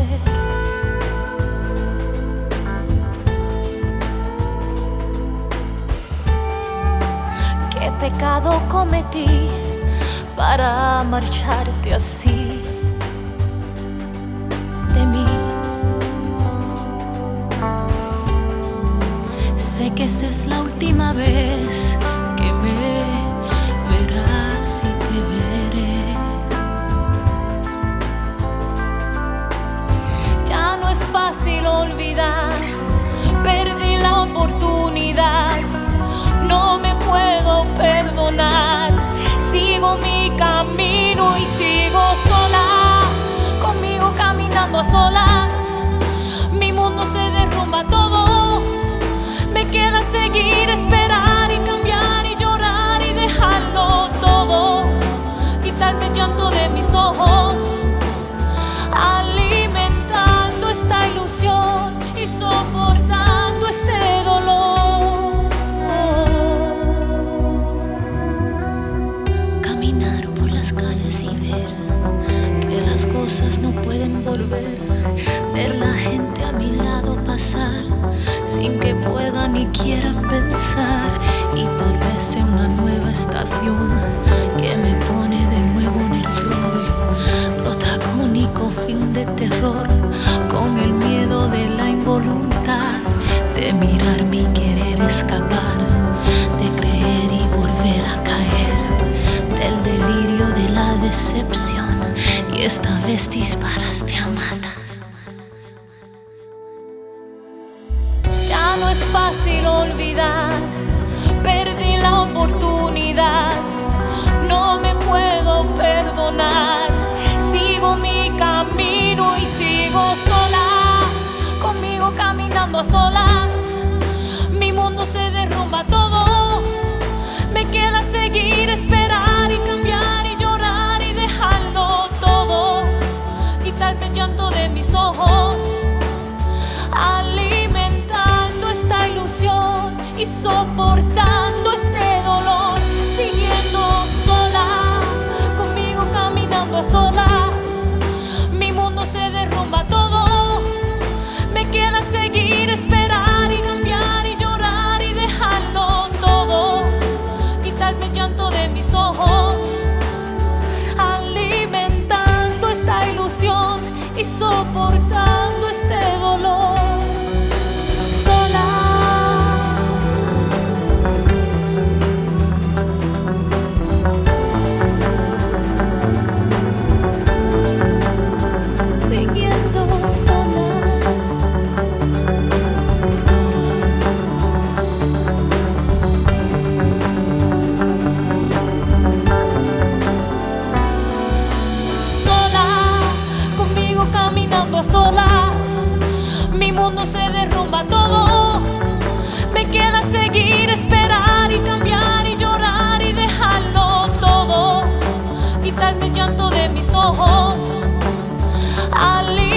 ¿Qué pecado cometí para marcharte así de mí? Sé que esta es la última vez que me verás y te veré. Ya no es fácil olvidar, perdí la oportunidad, no me puedo perdonar. Sigo mi camino y sigo sola, conmigo caminando a solas. Mi mundo se derrumba todo, me queda seguir, esperar y cambiar y llorar y dejarlo todo. Quitarme el llanto de mis ojos, alimentando esta ilusión y soportando este dolor. Caminar por las calles y ver que las cosas no pueden volver. Ver la gente a mi lado pasar sin que pueda ni quiera pensar. Y tal vez sea una nueva estación que me pone de nuevo en el rol protagónico, fin de terror, con el miedo de la involuntad de mirarme y querer escapar, de creer y volver a caer, del delirio de la decepción. Y esta vez disparaste a matar. Ya no es fácil olvidar, perdí la oportunidad, no me puedo perdonar. Sigo mi camino y sigo sola, conmigo caminando a solas. Mi mundo se derrumba todo, me queda seguir, esperar y cambiar y llorar y dejarlo todo. Quitarme el llanto de mis ojos, alimentando esta ilusión y soportando este dolor. Siguiendo sola, conmigo caminando a solas. Mi mundo se derrumba todo, me queda seguir, esperar y cambiar y llorar y dejarlo todo. Quitarme el llanto de mis ojos, alimentando esta ilusión y soportando este dolor. Solas, mi mundo se derrumba todo, me queda seguir, esperar y cambiar y llorar y dejarlo todo. Quitarme el llanto de mis ojos,